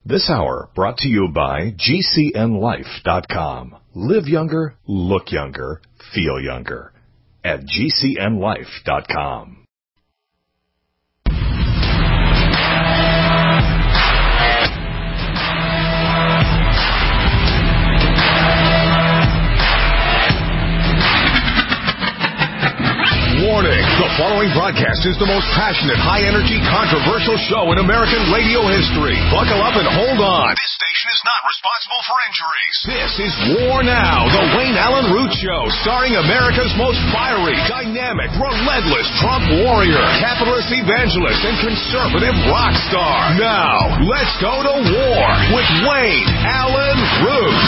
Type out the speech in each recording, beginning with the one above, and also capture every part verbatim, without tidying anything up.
This hour brought to you by G C N life dot com. Live younger, look younger, feel younger at G C N life dot com. Warning, the following broadcast is the most passionate, high-energy, controversial show in American radio history. Buckle up and hold on. This station is not responsible for injuries. This is War Now, the Wayne Allen Root Show, starring America's most fiery, dynamic, relentless Trump warrior, capitalist evangelist, and conservative rock star. Now, let's go to war with Wayne Allen Root.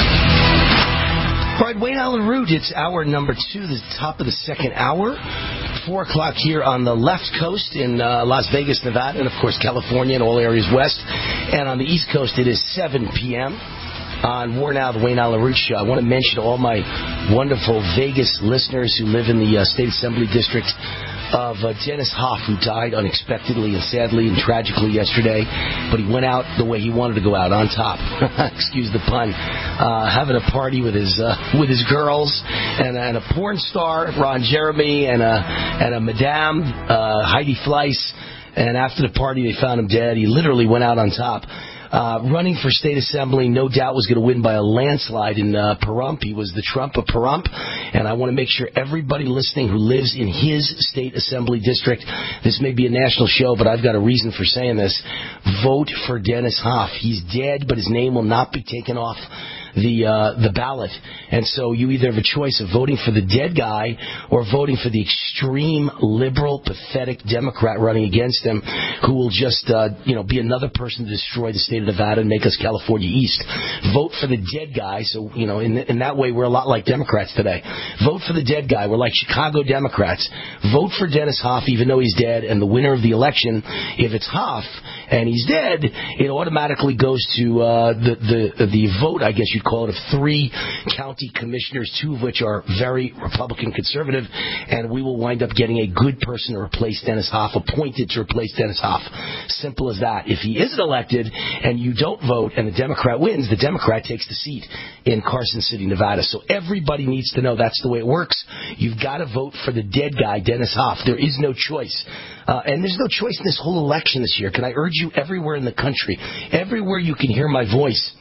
All right, Wayne Allen Root, it's hour number two, the top of the second hour. Four o'clock here on the left coast in uh, Las Vegas, Nevada, and, of course, California and all areas west. And on the east coast, it is seven p.m. on War Now, the Wayne Allen Root Show. I want to mention to all my wonderful Vegas listeners who live in the uh, State Assembly District of uh, Dennis Hoff, who died unexpectedly and sadly and tragically yesterday, but he went out the way he wanted to go out, on top. Excuse the pun. Uh, having a party with his uh, with his girls and, and a porn star, Ron Jeremy, and a and a Madame uh, Heidi Fleiss. And after the party, they found him dead. He literally went out on top. Uh, running for state assembly, no doubt was going to win by a landslide in uh, Pahrump. He was the Trump of Pahrump, and I want to make sure everybody listening who lives in his state assembly district, this may be a national show, but I've got a reason for saying this, vote for Dennis Hoff. He's dead, but his name will not be taken off the uh, the ballot. And so you either have a choice of voting for the dead guy or voting for the extreme, liberal, pathetic Democrat running against him, who will just, uh, you know, be another person to destroy the state of Nevada and make us California East. Vote for the dead guy. So, you know, in, in that way, we're a lot like Democrats today. Vote for the dead guy. We're like Chicago Democrats. Vote for Dennis Hoff, even though he's dead, and the winner of the election, if it's Hoff and he's dead, it automatically goes to uh, the, the, the vote, I guess you'd call it, of three county commissioners, two of which are very Republican conservative, and we will wind up getting a good person to replace Dennis Hoff, appointed to replace Dennis Hoff. Simple as that. If he isn't elected and you don't vote and the Democrat wins, the Democrat takes the seat in Carson City, Nevada. So everybody needs to know that's the way it works. You've got to vote for the dead guy, Dennis Hoff. There is no choice. Uh, and there's no choice in this whole election this year. Can I urge you, everywhere in the country, everywhere you can hear my voice,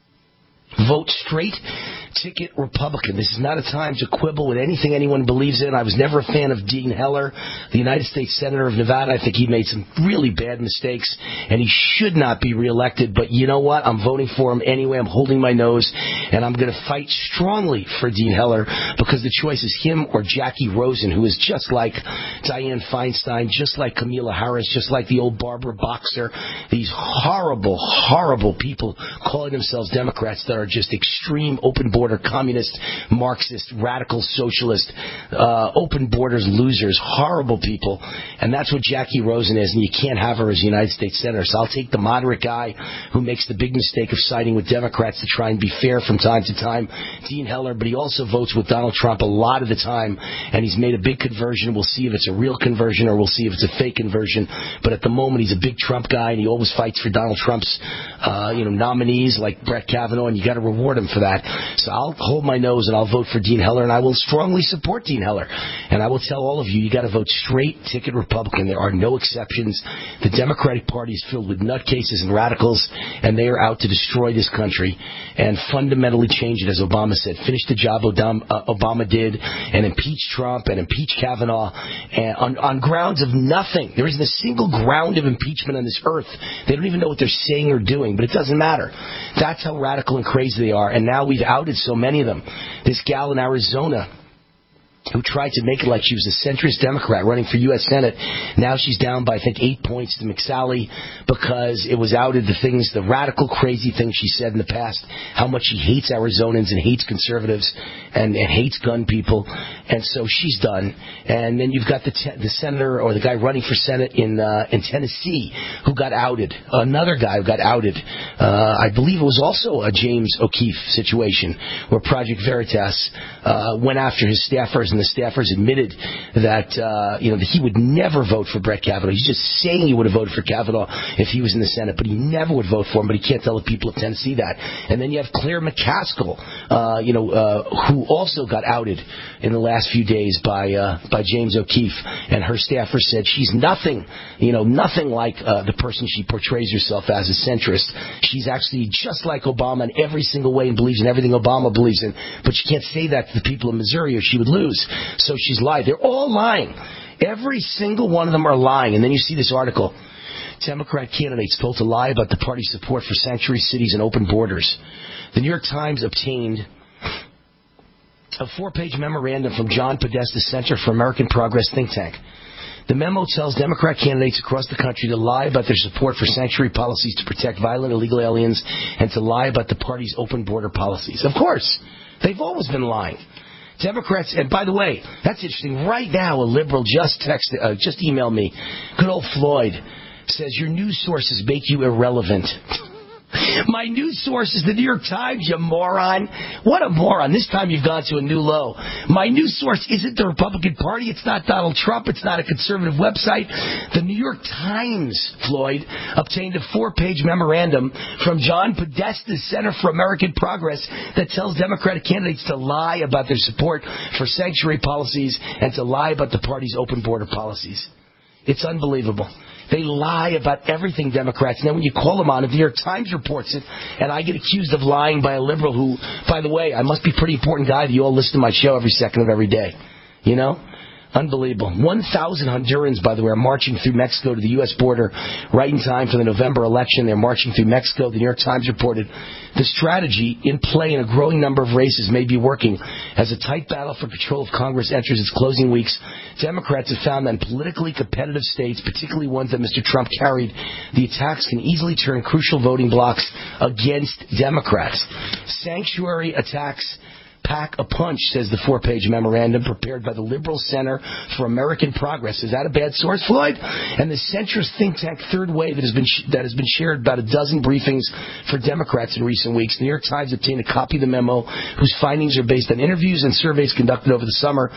vote straight ticket Republican. This is not a time to quibble with anything anyone believes in. I was never a fan of Dean Heller, the United States Senator of Nevada. I think he made some really bad mistakes, and he should not be reelected. But you know what? I'm voting for him anyway. I'm holding my nose, and I'm going to fight strongly for Dean Heller, because the choice is him or Jackie Rosen, who is just like Dianne Feinstein, just like Kamala Harris, just like the old Barbara Boxer. These horrible, horrible people calling themselves Democrats that are just extreme open border communist, Marxist, radical socialist, uh, open borders losers, horrible people. And that's what Jackie Rosen is, and you can't have her as a United States Senator. So I'll take the moderate guy who makes the big mistake of siding with Democrats to try and be fair from time to time, Dean Heller, but he also votes with Donald Trump a lot of the time, and he's made a big conversion. We'll see if it's a real conversion or we'll see if it's a fake conversion. But at the moment, he's a big Trump guy, and he always fights for Donald Trump's uh, you know, nominees like Brett Kavanaugh, and you got to reward him for that. So I'll hold my nose and I'll vote for Dean Heller, and I will strongly support Dean Heller. And I will tell all of you, you got to vote straight ticket Republican. There are no exceptions. The Democratic Party is filled with nutcases and radicals, and they are out to destroy this country and fundamentally change it, as Obama said. Finish the job Obama, uh, Obama did, and impeach Trump and impeach Kavanaugh and on, on grounds of nothing. There isn't a single ground of impeachment on this earth. They don't even know what they're saying or doing, but it doesn't matter. That's how radical and crazy they are, and now we've outed so many of them. This gal in Arizona who tried to make it like she was a centrist Democrat running for U S Senate. Now she's down by, I think, eight points to McSally because it was outed the things, the radical, crazy things she said in the past, how much she hates Arizonans and hates conservatives and, and hates gun people. And so she's done. And then you've got the te- the senator or the guy running for Senate in uh, in Tennessee who got outed. Another guy who got outed. Uh, I believe it was also a James O'Keefe situation where Project Veritas uh, went after his staffers and and the staffers admitted that uh, you know that he would never vote for Brett Kavanaugh. He's just saying he would have voted for Kavanaugh if he was in the Senate, but he never would vote for him. But he can't tell the people of Tennessee that. And then you have Claire McCaskill, uh, you know, uh, who also got outed in the last few days by uh, by James O'Keefe, and her staffer said she's nothing, you know, nothing like uh, the person she portrays herself as, a centrist. She's actually just like Obama in every single way and believes in everything Obama believes in. But she can't say that to the people of Missouri or she would lose. So she's lied. They're all lying. Every single one of them are lying. And then you see this article. Democrat candidates told to lie about the party's support for sanctuary cities and open borders. The New York Times obtained a four-page memorandum from John Podesta's Center for American Progress think tank. The memo tells Democrat candidates across the country to lie about their support for sanctuary policies to protect violent illegal aliens and to lie about the party's open border policies. Of course, they've always been lying. Democrats, and by the way, that's interesting. Right now, a liberal just texted, uh, just emailed me. Good old Floyd says your news sources make you irrelevant. My news source is the New York Times, you moron. What a moron. This time you've gone to a new low. My news source isn't the Republican Party. It's not Donald Trump. It's not a conservative website. The New York Times, Floyd, obtained a four-page memorandum from John Podesta's Center for American Progress that tells Democratic candidates to lie about their support for sanctuary policies and to lie about the party's open border policies. It's unbelievable. They lie about everything, Democrats. And then when you call them on it, the New York Times reports it, and I get accused of lying by a liberal who, by the way, I must be a pretty important guy that you all listen to my show every second of every day. You know? Unbelievable. one thousand Hondurans, by the way, are marching through Mexico to the U S border right in time for the November election. They're marching through Mexico. The New York Times reported the strategy in play in a growing number of races may be working. As a tight battle for control of Congress enters its closing weeks, Democrats have found that in politically competitive states, particularly ones that Mister Trump carried, the attacks can easily turn crucial voting blocs against Democrats. Sanctuary attacks pack a punch, says the four-page memorandum prepared by the Liberal Center for American Progress. Is that a bad source, Floyd? And the centrist think tank Third Way that has been sh- that has been shared about a dozen briefings for Democrats in recent weeks. The New York Times obtained a copy of the memo, whose findings are based on interviews and surveys conducted over the summer.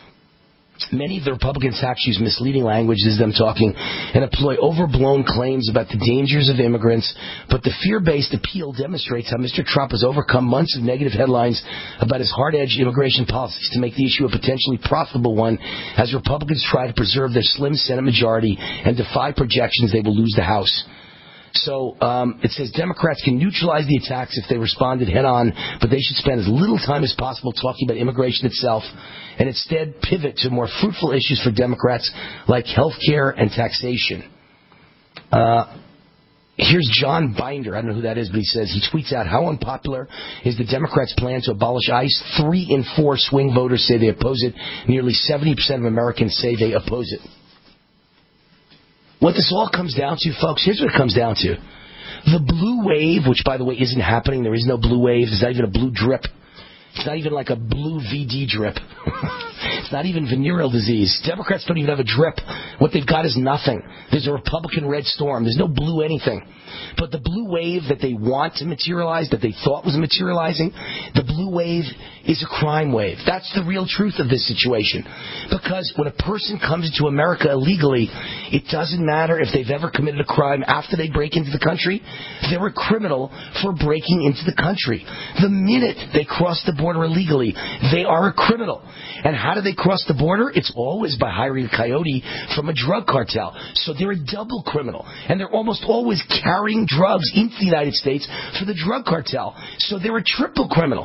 Many of the Republican attacks use misleading language, this is them talking, and employ overblown claims about the dangers of immigrants. But the fear-based appeal demonstrates how Mister Trump has overcome months of negative headlines about his hard-edged immigration policies to make the issue a potentially profitable one as Republicans try to preserve their slim Senate majority and defy projections they will lose the House. So um, it says Democrats can neutralize the attacks if they responded head-on, but they should spend as little time as possible talking about immigration itself and instead pivot to more fruitful issues for Democrats like health care and taxation. Uh, here's John Binder. I don't know who that is, but he says, he tweets out, how unpopular is the Democrats' plan to abolish ICE? Three in four swing voters say they oppose it. Nearly seventy percent of Americans say they oppose it. What this all comes down to, folks, here's what it comes down to. The blue wave, which, by the way, isn't happening. There is no blue wave. There's not even a blue drip. It's not even like a blue V D drip. It's not even venereal disease. Democrats don't even have a drip. What they've got is nothing. There's a Republican red storm. There's no blue anything. But the blue wave that they want to materialize, that they thought was materializing, the blue wave is a crime wave. That's the real truth of this situation. Because when a person comes into America illegally, it doesn't matter if they've ever committed a crime after they break into the country. They're a criminal for breaking into the country. The minute they cross the border illegally, they are a criminal. And how do they cross the border? It's always by hiring a coyote from a drug cartel. So they're a double criminal. And they're almost always carrying drugs into the United States for the drug cartel. So they're a triple criminal.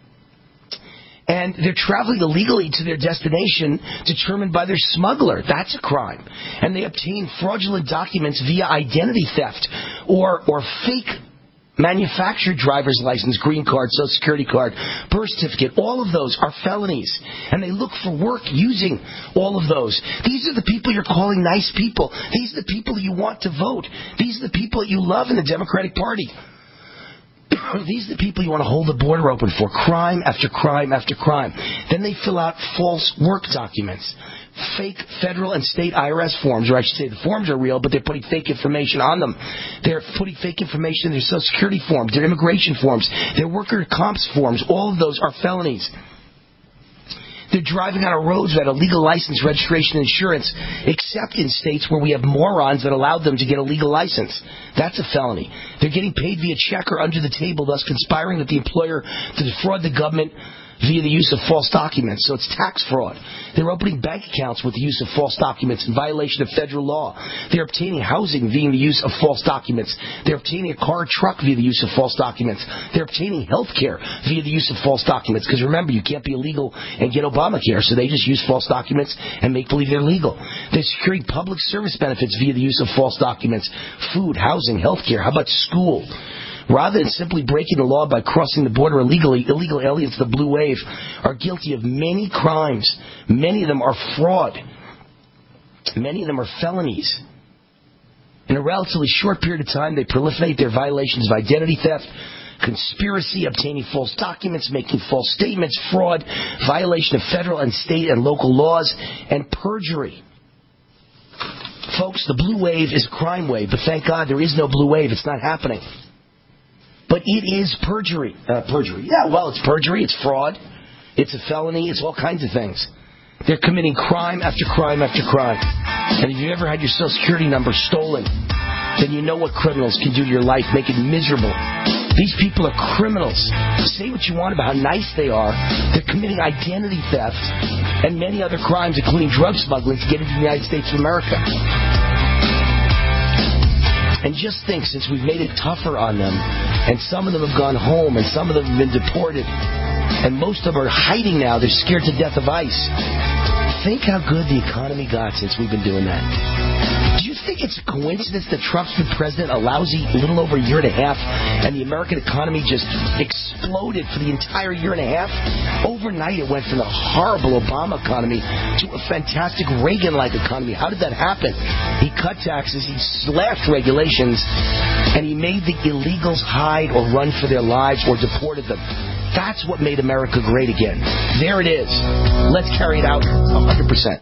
And they're traveling illegally to their destination determined by their smuggler. That's a crime. And they obtain fraudulent documents via identity theft or or fake manufactured driver's license, green card, social security card, birth certificate. All of those are felonies. And they look for work using all of those. These are the people you're calling nice people. These are the people you want to vote. These are the people that you love in the Democratic Party. These are the people you want to hold the border open for. Crime after crime after crime. Then they fill out false work documents. Fake federal and state I R S forms, or I should say the forms are real, but they're putting fake information on them. They're putting fake information in their Social Security forms, their immigration forms, their worker comps forms. All of those are felonies. They're driving on our roads without a legal license, registration, insurance, except in states where we have morons that allowed them to get a legal license. That's a felony. They're getting paid via check or under the table, thus conspiring with the employer to defraud the government via the use of false documents. So it's tax fraud. They're opening bank accounts with the use of false documents in violation of federal law. They're obtaining housing via the use of false documents. They're obtaining a car or truck via the use of false documents. They're obtaining health care via the use of false documents. Because remember, you can't be illegal and get Obamacare, so they just use false documents and make believe they're legal. They're securing public service benefits via the use of false documents. Food, housing, health care. How about school? Rather than simply breaking the law by crossing the border illegally, illegal aliens, the Blue Wave, are guilty of many crimes. Many of them are fraud. Many of them are felonies. In a relatively short period of time, they proliferate their violations of identity theft, conspiracy, obtaining false documents, making false statements, fraud, violation of federal and state and local laws, and perjury. Folks, the Blue Wave is a crime wave, but thank God there is no Blue Wave. It's not happening. But it is perjury. Uh, perjury. Yeah, well, it's perjury. It's fraud. It's a felony. It's all kinds of things. They're committing crime after crime after crime. And if you've ever had your Social Security number stolen, then you know what criminals can do to your life, make it miserable. These people are criminals. Say what you want about how nice they are. They're committing identity theft and many other crimes, including drug smuggling, to get into the United States of America. And just think, since we've made it tougher on them, and some of them have gone home, and some of them have been deported, and most of them are hiding now, they're scared to death of ICE. Think how good the economy got since we've been doing that. Do you think it's a coincidence that Trump's been president a lousy little over a year and a half, and the American economy just exploded for the entire year and a half? Overnight, it went from the horrible Obama economy to a fantastic Reagan-like economy. How did that happen? He cut taxes, he slashed regulations, and he made the illegals hide or run for their lives or deported them. That's what made America great again. There it is. Let's carry it out one hundred percent.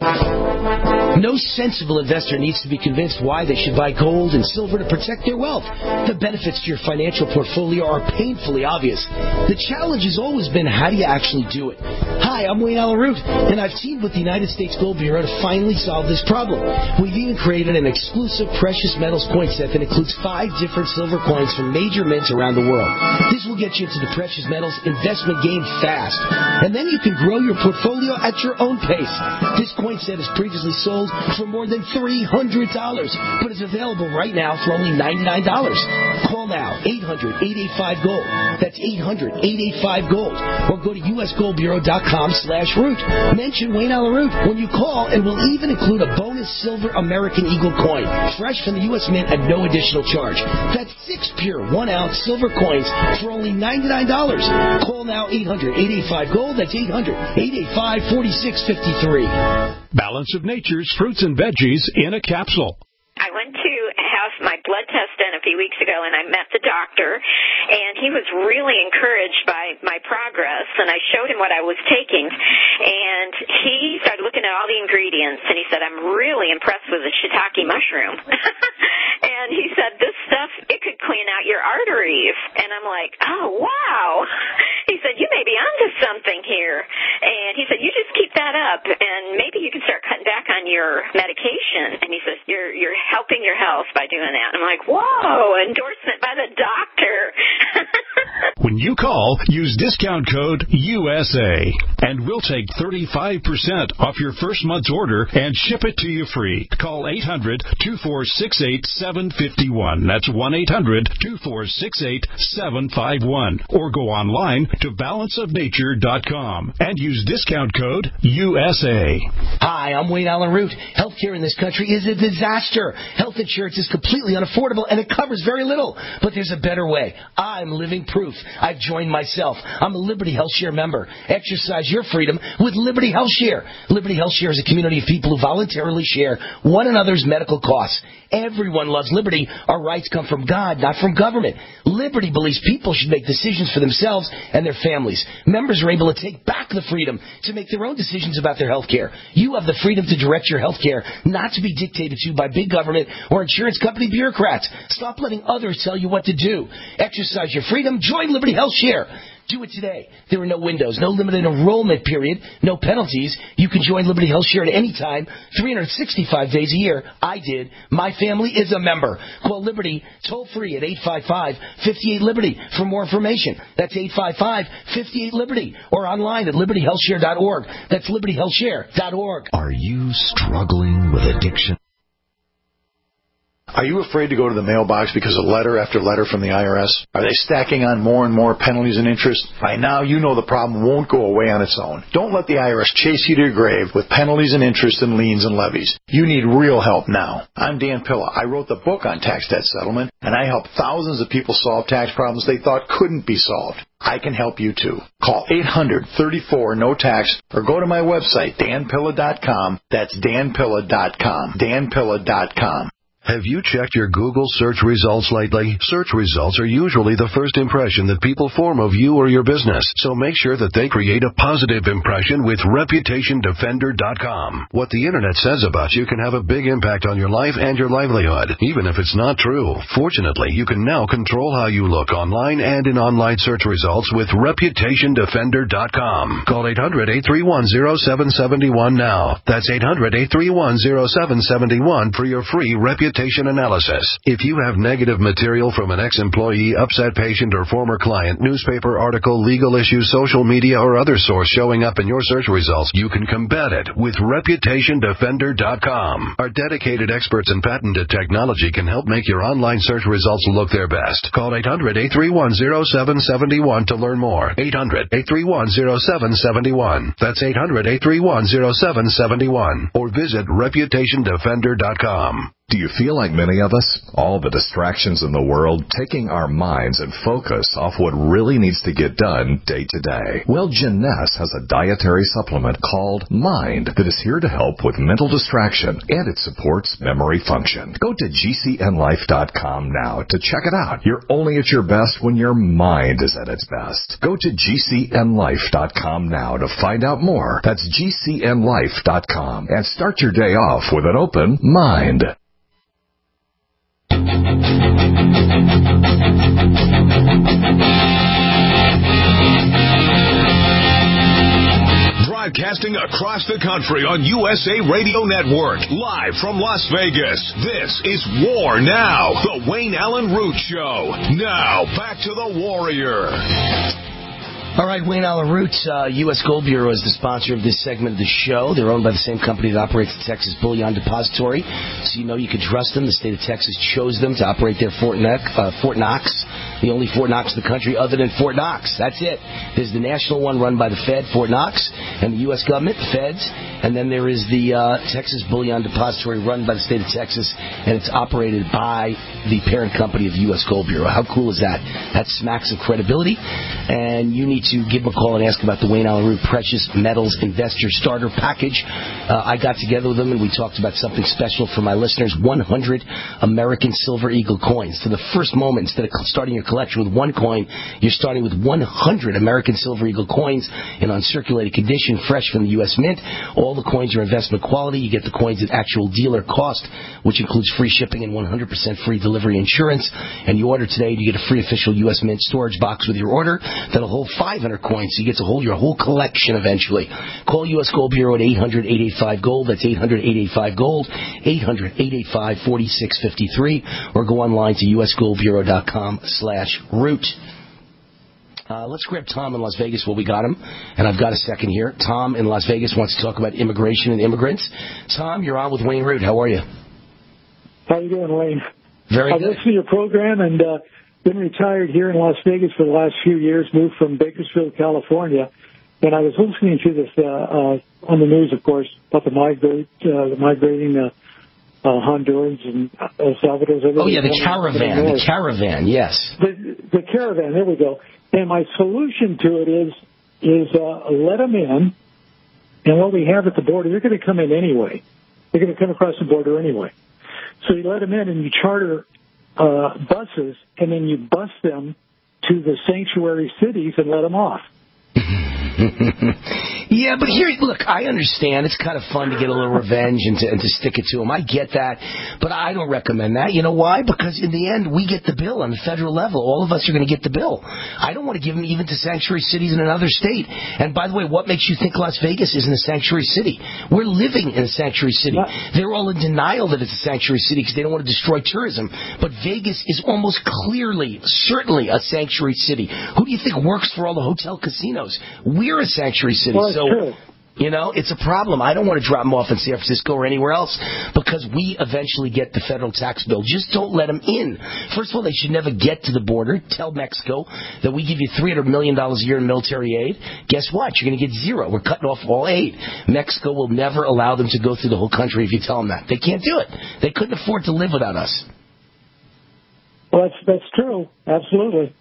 No sensible investor needs to be convinced why they should buy gold and silver to protect their wealth. The benefits to your financial portfolio are painfully obvious. The challenge has always been, how do you actually do it? Hi, I'm Wayne Allyn Root, and I've teamed with the United States Gold Bureau to finally solve this problem. We've even created an exclusive precious metals coin set that includes five different silver coins from major mints around the world. This will get you into the precious metals investment game fast, and then you can grow your portfolio at your own pace. This coin set has previously sold for more than three hundred dollars, but it's available right now for only ninety-nine dollars. Call now, eight hundred, eight eight five, GOLD. That's eight hundred, eight eight five, GOLD. Or go to U S gold bureau dot com slash root. Mention Wayne Allyn Root when you call, and we'll even include a bonus silver American Eagle coin, fresh from the U S Mint at no additional charge. That's six pure one-ounce silver coins for only ninety-nine dollars. Call now, eight hundred, eight eight five, GOLD. That's eight hundred, eight eight five, four six five three. Balance of Nature's fruits and veggies in a capsule. I went to have my blood test done a few weeks ago, and I met the doctor, and he was really encouraged by my progress, and I showed him what I was taking, and he started looking at all the ingredients, and he said, I'm really impressed with the shiitake mushroom. And he said, this stuff, it could clean out your arteries. And I'm like, oh, wow. He said, you may be onto something here. And he said, you just keep that up, and maybe you can start cutting back on your medication. And he says, you're you're helping your health by doing that. And I'm like, whoa, endorsement by the doctor. When you call, use discount code U S A, and we'll take thirty-five percent off your first month's order and ship it to you free. Call eight hundred, two four six eight, seven five one. That's one eight hundred, two four six eight, seven five one. Or go online to balance of nature dot com and use discount code U S A. Hi, I'm Wayne Allyn Root. Healthcare in this country is a disaster. Health insurance is completely unaffordable, and it covers very little. But there's a better way. I'm living proof. I've joined myself. I'm a Liberty Health Share member. Exercise your freedom with Liberty Health Share. Liberty Health Share is a community of people who voluntarily share one another's medical costs. Everyone loves liberty. Our rights come from God, not from government. Liberty believes people should make decisions for themselves and their families. Members are able to take back the freedom to make their own decisions about their health care. You have the freedom to direct your health care, not to be dictated to by big government or insurance company bureaucrats. Stop letting others tell you what to do. Exercise your freedom. Join Liberty Health Share. Do it today. There are no windows, no limited enrollment period, no penalties. You can join Liberty Health Share at any time, three hundred sixty-five days a year. I did. My family is a member. Call Liberty toll free at eight five five, five eight, Liberty for more information. That's eight five five, five eight, Liberty or online at liberty health share dot org. That's liberty health share dot org. Are you struggling with addiction? Are you afraid to go to the mailbox because of letter after letter from the I R S? Are they stacking on more and more penalties and interest? By now, you know the problem won't go away on its own. Don't let the I R S chase you to your grave with penalties and interest and liens and levies. You need real help now. I'm Dan Pilla. I wrote the book on tax debt settlement, and I help thousands of people solve tax problems they thought couldn't be solved. I can help you too. Call eight hundred, thirty-four, no tax or go to my website, dan pilla dot com. That's dan pilla dot com. dan pilla dot com. Have you checked your Google search results lately? Search results are usually the first impression that people form of you or your business, so make sure that they create a positive impression with reputation defender dot com. What the Internet says about you can have a big impact on your life and your livelihood, even if it's not true. Fortunately, you can now control how you look online and in online search results with reputation defender dot com. Call eight hundred, eight three one, zero seven seven one now. That's eight hundred, eight three one, zero seven seven one for your free reputation analysis. If you have negative material from an ex-employee, upset patient, or former client, newspaper article, legal issue, social media, or other source showing up in your search results, you can combat it with reputation defender dot com. Our dedicated experts in patented technology can help make your online search results look their best. Call eight hundred, eight three one, zero seven seven one to learn more. eight hundred, eight three one, zero seven seven one. That's eight hundred, eight three one, zero seven seven one. Or visit reputation defender dot com. Do you feel like many of us? All the distractions in the world taking our minds and focus off what really needs to get done day to day. Well, Jeunesse has a dietary supplement called Mind that is here to help with mental distraction, and it supports memory function. Go to G C N life dot com now to check it out. You're only at your best when your mind is at its best. Go to G C N life dot com now to find out more. That's G C N life dot com and start your day off with an open mind. Broadcasting across the country on U S A Radio Network, live from Las Vegas. This is War Now, the Wayne Allen Root Show. Now, back to the Warrior. All right, Wayne Allen Root, uh, U S Gold Bureau is the sponsor of this segment of the show. They're owned by the same company that operates the Texas Bullion Depository, so you know you can trust them. The state of Texas chose them to operate their Fort, ne- uh, Fort Knox, the only Fort Knox in the country other than Fort Knox. That's it. There's the national one run by the Fed, Fort Knox, and the U S government, the Feds, and then there is the uh, Texas Bullion Depository run by the state of Texas, and it's operated by the parent company of the U S Gold Bureau. How cool is that? That smacks of credibility, and you need to give them a call and ask about the Wayne Allen Root Precious Metals Investor Starter Package. Uh, I got together with them and we talked about something special for my listeners, one hundred American Silver Eagle coins. So the first moment, instead of starting your collection with one coin, you're starting with one hundred American Silver Eagle coins in uncirculated condition, fresh from the U S Mint. All the coins are investment quality. You get the coins at actual dealer cost, which includes free shipping and one hundred percent free delivery insurance. And you order today, you get a free official U S Mint storage box with your order that'll hold five hundred coins, so you get to hold your whole collection eventually. Call U S Gold Bureau at eight hundred, eight eight five, gold. That's eight hundred, eight eight five, gold, eight hundred, eight eight five, four six five three, or go online to U S gold bureau dot com slash root. Uh, let's grab Tom in Las Vegas while we got him, and I've got a second here. Tom in Las Vegas wants to talk about immigration and immigrants. Tom, you're on with Wayne Root. How are you? How you doing, Wayne? Very I good. I listened to your program and uh, been retired here in Las Vegas for the last few years, moved from Bakersfield, California, and I was listening to this uh, uh, on the news, of course, about the migrate, uh, the migrating uh, uh, Hondurans and El Salvador. Oh, yeah, the caravan, the caravan, yes. The, the caravan, there we go. And my solution to it is is uh, let them in, and what we have at the border, they're going to come in anyway. They're going to come across the border anyway. So you let them in, and you charter uh, buses, and then you bus them to the sanctuary cities and let them off. Yeah, but here, look, I understand. It's kind of fun to get a little revenge and to, and to stick it to them. I get that, but I don't recommend that. You know why? Because in the end, we get the bill on the federal level. All of us are going to get the bill. I don't want to give them even to sanctuary cities in another state. And by the way, what makes you think Las Vegas isn't a sanctuary city? We're living in a sanctuary city. They're all in denial that it's a sanctuary city because they don't want to destroy tourism. But Vegas is almost clearly, certainly a sanctuary city. Who do you think works for all the hotel casinos? We're a sanctuary city. Well, so, true. You know, it's a problem. I don't want to drop them off in San Francisco or anywhere else because we eventually get the federal tax bill. Just don't let them in. First of all, they should never get to the border. Tell Mexico that we give you three hundred million dollars a year in military aid. Guess what? You're going to get zero. We're cutting off all aid. Mexico will never allow them to go through the whole country if you tell them that. They can't do it. They couldn't afford to live without us. Well, that's, that's true. Absolutely.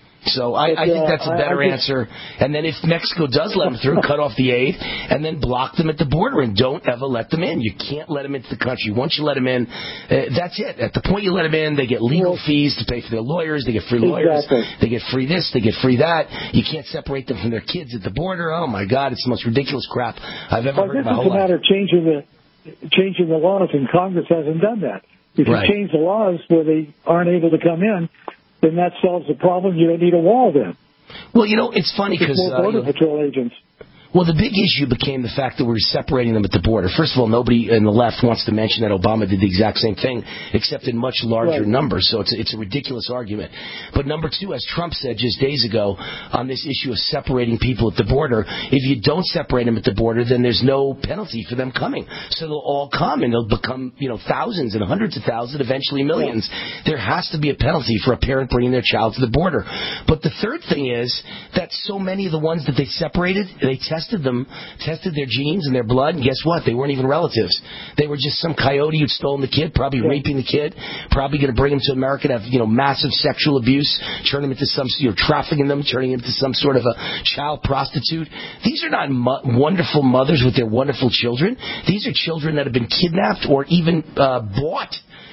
So I, I think that's a better I, I just, answer. And then if Mexico does let them through, cut off the aid, and then block them at the border, and don't ever let them in. You can't let them into the country. Once you let them in, uh, that's it. At the point you let them in, they get legal fees to pay for their lawyers. They get free lawyers. Exactly. They get free this. They get free that. You can't separate them from their kids at the border. Oh, my God. It's the most ridiculous crap I've ever well, heard in my whole life. It's a matter of changing the, changing the laws, and Congress hasn't done that. If right. you change the laws where they aren't able to come in, then that solves the problem. You don't need a wall then. Well, you know, it's funny because... More Border uh, Patrol agents. Well, the big issue became the fact that we were separating them at the border. First of all, nobody in the left wants to mention that Obama did the exact same thing, except in much larger right. numbers. So it's a, it's a ridiculous argument. But number two, as Trump said just days ago on this issue of separating people at the border, if you don't separate them at the border, then there's no penalty for them coming. So they'll all come, and they'll become, you know, thousands and hundreds of thousands, eventually millions. Yeah. There has to be a penalty for a parent bringing their child to the border. But the third thing is that so many of the ones that they separated, they tested them, tested their genes and their blood, and guess what? They weren't even relatives. They were just some coyote who'd stolen the kid, probably yeah. raping the kid, probably going to bring him to America to have, you know, massive sexual abuse, turn him into some, you know, trafficking them, turning him into some sort of a child prostitute. These are not mo- wonderful mothers with their wonderful children. These are children that have been kidnapped or even uh, bought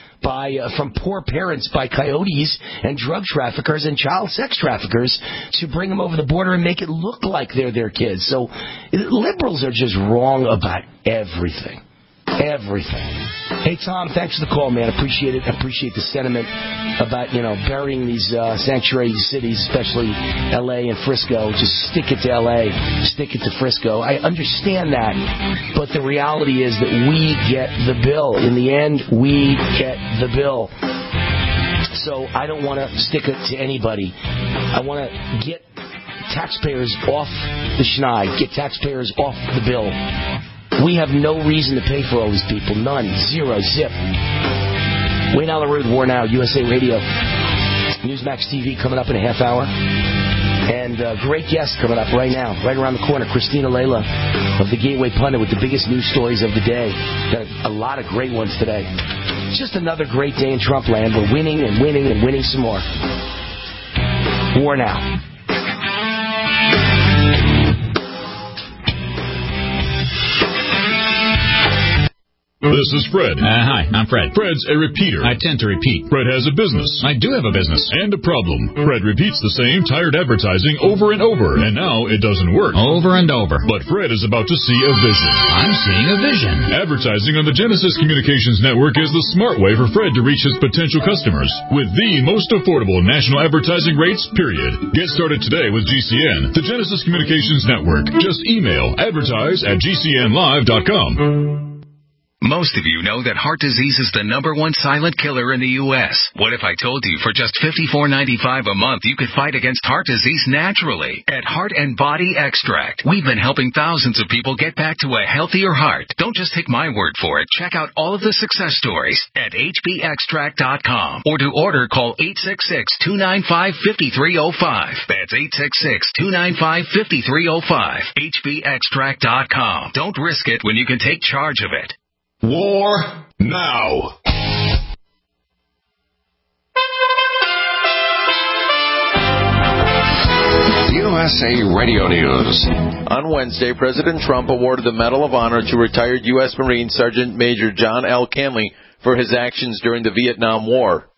by uh, from poor parents by coyotes and drug traffickers and child sex traffickers to bring them over the border and make it look like they're their kids. So liberals are just wrong about everything. Everything. Hey, Tom, thanks for the call, man. Appreciate it. Appreciate the sentiment about, you know, burying these uh, sanctuary cities, especially L A and Frisco. Just stick it to L A, stick it to Frisco. I understand that, but the reality is that we get the bill. In the end, we get the bill. So I don't want to stick it to anybody. I want to get taxpayers off the schneid, get taxpayers off the bill. We have no reason to pay for all these people. None. Zero. Zip. Wayne Allyn Root, War Now, U S A Radio. Newsmax T V coming up in a half hour. And uh, great guest coming up right now, right around the corner. Christina Layla of the Gateway Pundit with the biggest news stories of the day. Got a, a lot of great ones today. Just another great day in Trump land. We're winning and winning and winning some more. War Now. This is Fred. Uh, hi, I'm Fred. Fred's a repeater. I tend to repeat. Fred has a business. I do have a business. And a problem. Fred repeats the same tired advertising over and over, and now it doesn't work. Over and over. But Fred is about to see a vision. I'm seeing a vision. Advertising on the Genesis Communications Network is the smart way for Fred to reach his potential customers with the most affordable national advertising rates, period. Get started today with G C N, the Genesis Communications Network. Just email advertise at g c n live dot com. Most of you know that heart disease is the number one silent killer in the U S What if I told you for just fifty-four ninety-five a month you could fight against heart disease naturally? At Heart and Body Extract, we've been helping thousands of people get back to a healthier heart. Don't just take my word for it. Check out all of the success stories at h b extract dot com. Or to order, call eight six six, two nine five, five three zero five. That's eight six six, two nine five, five three zero five. h b extract dot com. Don't risk it when you can take charge of it. War Now. U S A Radio News. On Wednesday, President Trump awarded the Medal of Honor to retired U S Marine Sergeant Major John L. Canley for his actions during the Vietnam War.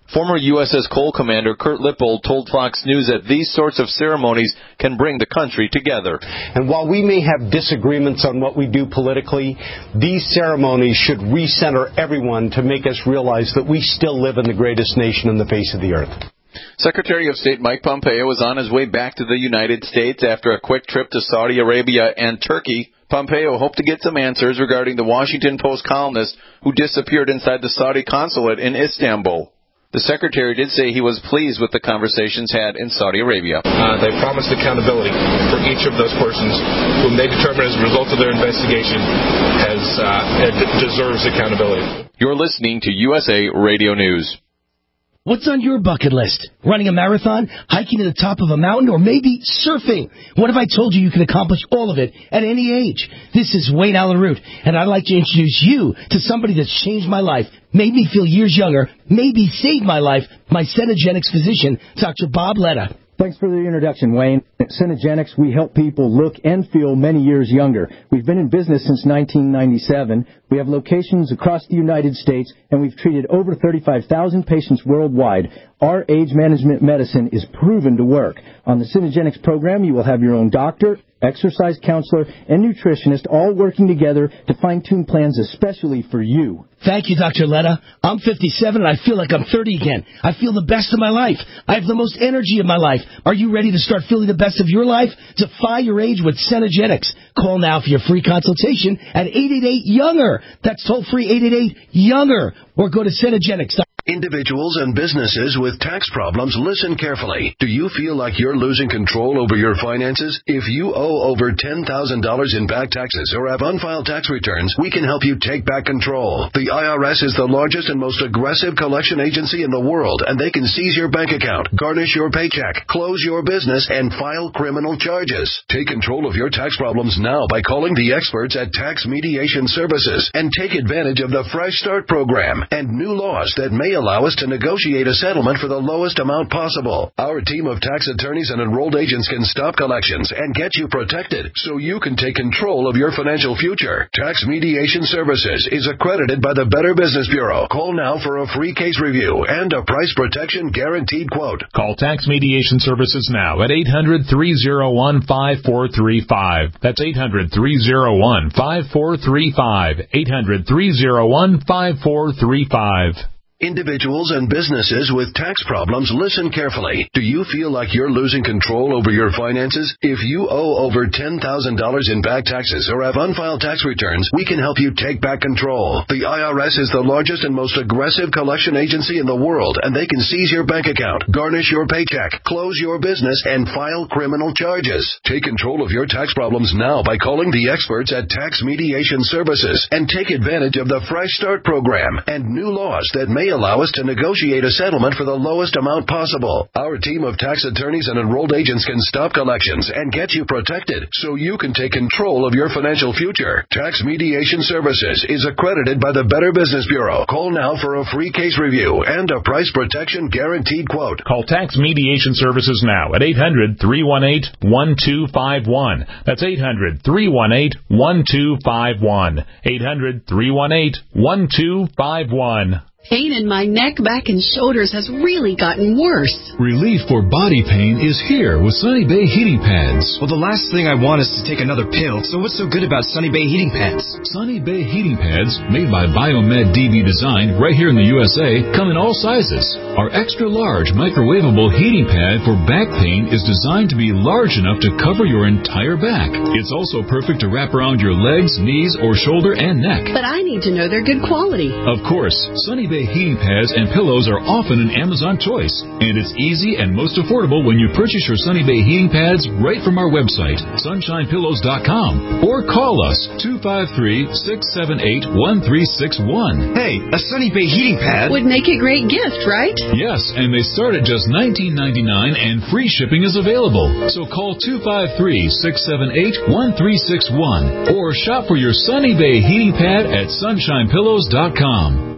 Former U S S Cole commander Kurt Lippold told Fox News that these sorts of ceremonies can bring the country together. And while we may have disagreements on what we do politically, these ceremonies should recenter everyone to make us realize that we still live in the greatest nation on the face of the earth. Secretary of State Mike Pompeo is on his way back to the United States after a quick trip to Saudi Arabia and Turkey. Pompeo hoped to get some answers regarding the Washington Post columnist who disappeared inside the Saudi consulate in Istanbul. The secretary did say he was pleased with the conversations had in Saudi Arabia. Uh, they promised accountability for each of those persons whom they determined as a result of their investigation has uh, deserves accountability. You're listening to U S A Radio News. What's on your bucket list? Running a marathon, hiking to the top of a mountain, or maybe surfing? What if I told you you could accomplish all of it at any age? This is Wayne Allen Root, and I'd like to introduce you to somebody that's changed my life, made me feel years younger, maybe saved my life, my Cenegenics physician, Doctor Bob Letta. Thanks for the introduction, Wayne. At Cenegenics, we help people look and feel many years younger. We've been in business since nineteen ninety-seven. We have locations across the United States, and we've treated over thirty-five thousand patients worldwide. Our age management medicine is proven to work. On the Cenegenics program, you will have your own doctor, exercise counselor, and nutritionist all working together to fine-tune plans especially for you. Thank you, Doctor Letta. I'm fifty-seven, and I feel like I'm thirty again. I feel the best of my life. I have the most energy of my life. Are you ready to start feeling the best of your life? Defy your age with Cenegenics. Call now for your free consultation at eight eight eight, younger. That's toll-free eight eight eight, younger. Or go to Cenegenics. Individuals and businesses with tax problems, listen carefully. Do you feel like you're losing control over your finances? If you owe over ten thousand dollars in back taxes or have unfiled tax returns, we can help you take back control. The I R S is the largest and most aggressive collection agency in the world, and they can seize your bank account, garnish your paycheck, close your business, and file criminal charges. Take control of your tax problems now by calling the experts at Tax Mediation Services and take advantage of the Fresh Start program and new laws that may allow us to negotiate a settlement for the lowest amount possible. Our team of tax attorneys and enrolled agents can stop collections and get you protected so you can take control of your financial future. Tax Mediation Services is accredited by the Better Business Bureau. Call now for a free case review and a price protection guaranteed quote. Call Tax Mediation Services now at eight hundred, three oh one, five four three five. That's eight hundred, three oh one, five four three five. eight hundred, three oh one, five four three five. Individuals and businesses with tax problems, listen carefully. Do you feel like you're losing control over your finances? If you owe over ten thousand dollars in back taxes or have unfiled tax returns, we can help you take back control. The I R S is the largest and most aggressive collection agency in the world, and they can seize your bank account, garnish your paycheck, close your business, and file criminal charges. Take control of your tax problems now by calling the experts at Tax Mediation Services and take advantage of the Fresh Start program and new laws that may allow us to negotiate a settlement for the lowest amount possible. Our team of tax attorneys and enrolled agents can stop collections and get you protected so you can take control of your financial future. Tax Mediation Services is accredited by the Better Business Bureau. Call now for a free case review and a price protection guaranteed quote. Call Tax Mediation Services now at eight hundred, three one eight, one two five one. That's eight hundred, three one eight, one two five one. eight hundred, three one eight, one two five one. Pain in my neck, back, and shoulders has really gotten worse. Relief for body pain is here with Sunny Bay Heating Pads. Well, the last thing I want is to take another pill, so what's so good about Sunny Bay Heating Pads? Sunny Bay Heating Pads, made by Biomed D B Design right here in the U S A, come in all sizes. Our extra-large microwavable heating pad for back pain is designed to be large enough to cover your entire back. It's also perfect to wrap around your legs, knees, or shoulder and neck. But I need to know they're good quality. Of course, Sunny Bay heating pads and pillows are often an Amazon choice, and it's easy and most affordable when you purchase your Sunny Bay heating pads right from our website, sunshine pillows dot com, or call us two five three, six seven eight, one three six one. Hey, a Sunny Bay heating pad would make a great gift, right? Yes, and they start at just nineteen ninety-nine, and free shipping is available. So call two five three, six seven eight, one three six one or shop for your Sunny Bay heating pad at sunshine pillows dot com.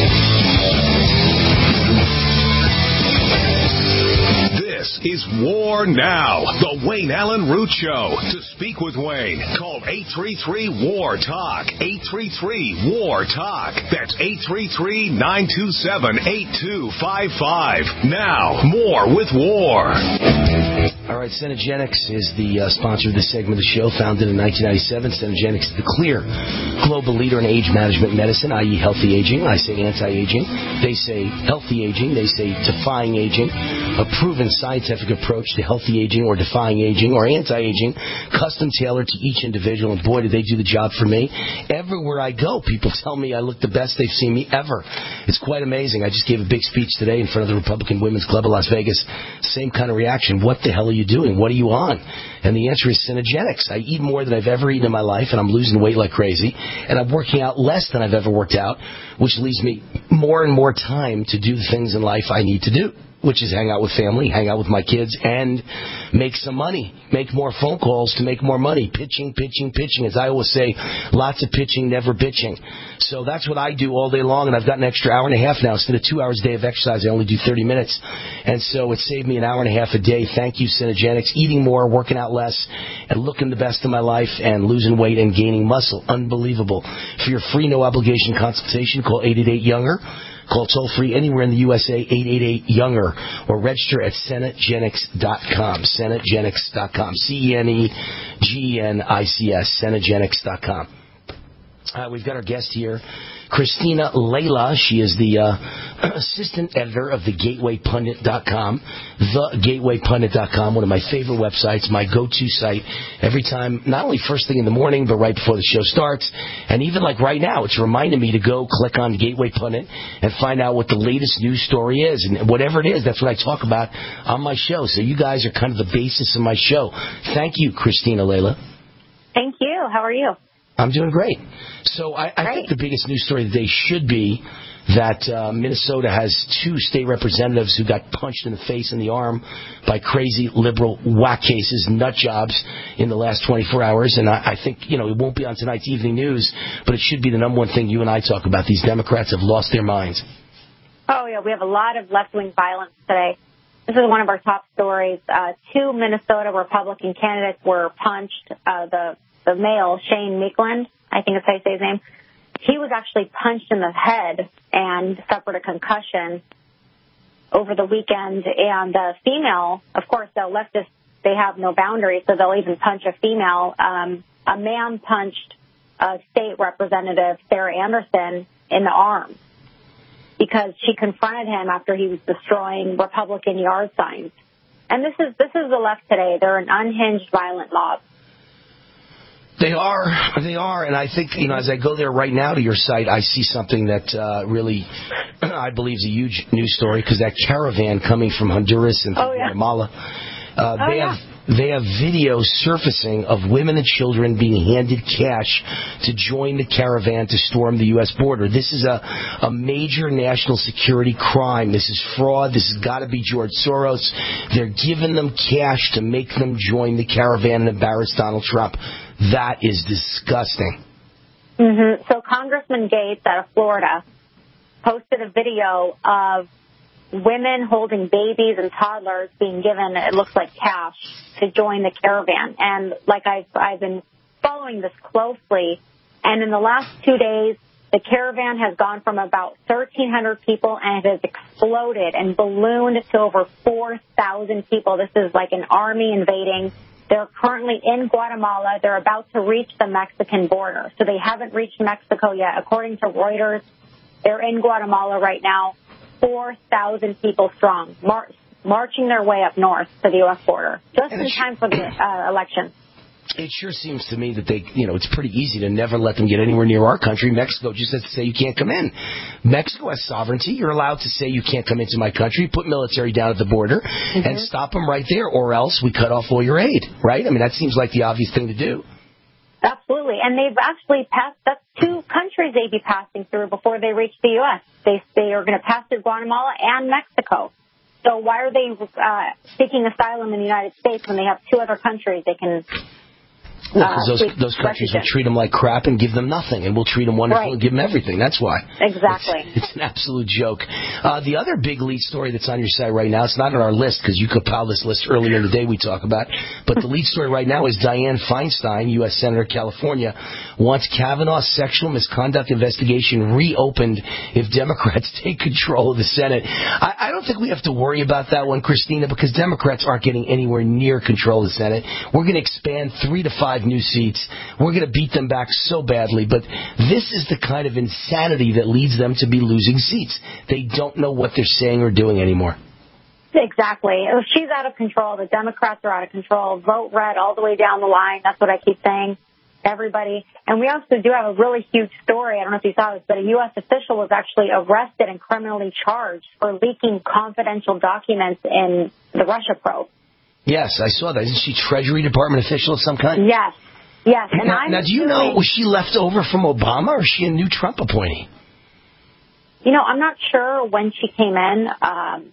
Is War War Now, the Wayne Allen Root Show. To speak with Wayne, call eight three three, W A R, TALK, eight three three, W A R, TALK. That's eight three three, nine two seven, eight two five five. Now, more with War. All right, Cenegenics is the uh, sponsor of this segment of the show. Founded in nineteen ninety-seven, Cenegenics is the clear global leader in age management medicine, that is healthy aging. I say anti-aging. They say healthy aging. They say defying aging. A proven scientific approach to healthy aging or defying aging or anti-aging, custom tailored to each individual. And boy, did they do the job for me. Everywhere I go, people tell me I look the best they've seen me ever. It's quite amazing. I just gave a big speech today in front of the Republican Women's Club of Las Vegas. Same kind of reaction. What the hell are you doing? What are you on? And the answer is Cenegenics. I eat more than I've ever eaten in my life, and I'm losing weight like crazy. And I'm working out less than I've ever worked out, which leaves me more and more time to do the things in life I need to do, which is hang out with family, hang out with my kids, and make some money. Make more phone calls to make more money. Pitching, pitching, pitching. As I always say, lots of pitching, never bitching. So that's what I do all day long, and I've got an extra hour and a half now. Instead of two hours a day of exercise, I only do thirty minutes. And so it saved me an hour and a half a day. Thank you, Cenegenics. Eating more, working out less, and looking the best of my life, and losing weight and gaining muscle. Unbelievable. For your free, no-obligation consultation, call eight eight eight, younger. Call toll-free anywhere in the U S A, eight eight eight, younger, or register at Cenegenics dot com, Cenegenics dot com, C E N E G E N I C S, Cenegenics dot com. Uh, we've got our guest here, Christina Layla. She is the uh, assistant editor of the gateway pundit dot com, the gateway pundit dot com, one of my favorite websites, my go-to site every time, not only first thing in the morning, but right before the show starts. And even like right now, it's reminding me to go click on Gateway Pundit and find out what the latest news story is. And whatever it is, that's what I talk about on my show. So you guys are kind of the basis of my show. Thank you, Christina Layla. Thank you. How are you? I'm doing great. So I, I think the biggest news story today should be that uh, Minnesota has two state representatives who got punched in the face and the arm by crazy liberal whack cases, nut jobs, in the last twenty-four hours. And I, I think, you know, it won't be on tonight's evening news, but it should be the number one thing you and I talk about. These Democrats have lost their minds. Oh, yeah, we have a lot of left-wing violence today. This is one of our top stories. Uh, two Minnesota Republican candidates were punched. Uh, the The male, Shane Meekland, I think is how you say his name, he was actually punched in the head and suffered a concussion over the weekend. And the female, of course, the leftists, they have no boundaries, so they'll even punch a female. Um, a man punched uh, State Representative Sarah Anderson in the arm because she confronted him after he was destroying Republican yard signs. And this is this is the left today. They're an unhinged, violent mob. They are, they are, and I think, you know, as I go there right now to your site, I see something that uh, really, I believe, is a huge news story, because that caravan coming from Honduras and oh, yeah. Guatemala, uh, oh, they yeah. have they have video surfacing of women and children being handed cash to join the caravan to storm the U S border. This is a, a major national security crime. This is fraud. This has got to be George Soros. They're giving them cash to make them join the caravan and embarrass Donald Trump. That is disgusting. Mm-hmm. So Congressman Gates out of Florida posted a video of women holding babies and toddlers being given, it looks like, cash to join the caravan. And like I've, I've been following this closely, and in the last two days, the caravan has gone from about thirteen hundred people and it has exploded and ballooned to over four thousand people. This is like an army invading. They're currently in Guatemala. They're about to reach the Mexican border. So they haven't reached Mexico yet. According to Reuters, they're in Guatemala right now, four thousand people strong, mar- marching their way up north to the U S border, just in time for the uh, election. It sure seems to me that they, you know, it's pretty easy to never let them get anywhere near our country. Mexico just has to say you can't come in. Mexico has sovereignty. You're allowed to say you can't come into my country, put military down at the border, mm-hmm. and stop them right there, or else we cut off all your aid, right? I mean, that seems like the obvious thing to do. Absolutely. And they've actually passed, that's two countries they'd be passing through before they reach the U S. They, they are going to pass through Guatemala and Mexico. So why are they uh, seeking asylum in the United States when they have two other countries they can Well, because uh, those, those countries will treat them like crap and give them nothing, and we'll treat them wonderful right. and give them everything. That's why. Exactly. It's, it's an absolute joke. Uh, the other big lead story that's on your site right now, it's not on our list because you compiled this list earlier in the day we talk about, but the lead story right now is Dianne Feinstein, U S Senator, California, wants Kavanaugh's sexual misconduct investigation reopened if Democrats take control of the Senate. I, I don't think we have to worry about that one, Christina, because Democrats aren't getting anywhere near control of the Senate. We're going to expand three to five new seats. We're going to beat them back so badly, but this is the kind of insanity that leads them to be losing seats. They don't know what they're saying or doing anymore. Exactly. If she's out of control, the Democrats are out of control. Vote red all the way down the line. That's what I keep saying. Everybody. And we also do have a really huge story. I don't know if you saw this, but a U S official was actually arrested and criminally charged for leaking confidential documents in the Russia probe. Yes, I saw that. Isn't she Treasury Department official of some kind? Yes. Yes. And now, I'm now, do you assuming, know, was she left over from Obama or is she a new Trump appointee? You know, I'm not sure when she came in. Um,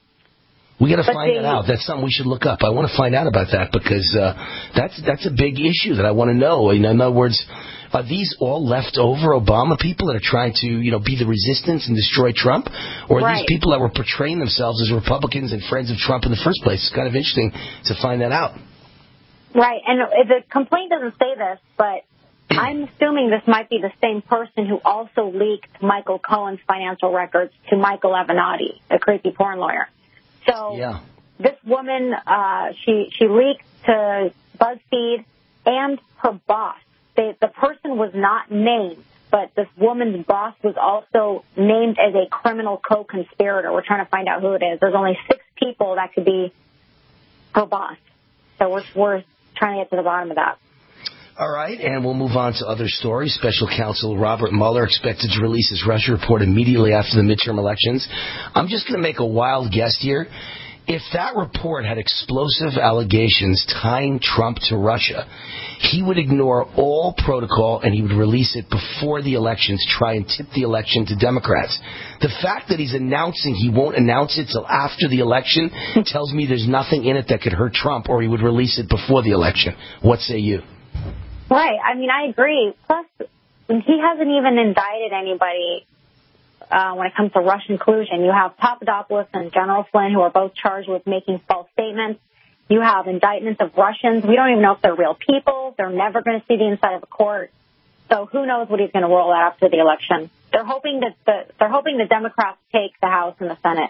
we got to find they, that out. That's something we should look up. I want to find out about that because uh, that's that's a big issue that I want to know. In other words, are these all leftover Obama people that are trying to, you know, be the resistance and destroy Trump? Or are right. these people that were portraying themselves as Republicans and friends of Trump in the first place? It's kind of interesting to find that out. Right. And the complaint doesn't say this, but I'm assuming this might be the same person who also leaked Michael Cohen's financial records to Michael Avenatti, a creepy porn lawyer. So yeah. this woman, uh, she, she leaked to BuzzFeed and her boss. They, the person was not named, but this woman's boss was also named as a criminal co-conspirator. We're trying to find out who it is. There's only six people that could be her boss. So we're, we're trying to get to the bottom of that. All right, and we'll move on to other stories. Special Counsel Robert Mueller expected to release his Russia report immediately after the midterm elections. I'm just going to make a wild guess here. If that report had explosive allegations tying Trump to Russia, he would ignore all protocol and he would release it before the elections, try and tip the election to Democrats. The fact that he's announcing he won't announce it till after the election tells me there's nothing in it that could hurt Trump, or he would release it before the election. What say you? Right. I mean, I agree. Plus, he hasn't even indicted anybody uh, when it comes to Russian collusion. You have Papadopoulos and General Flynn, who are both charged with making false statements. You have indictments of Russians. We don't even know if they're real people. They're never going to see the inside of a court. So who knows what he's going to roll out after the election. They're hoping that the, they're hoping the Democrats take the House and the Senate.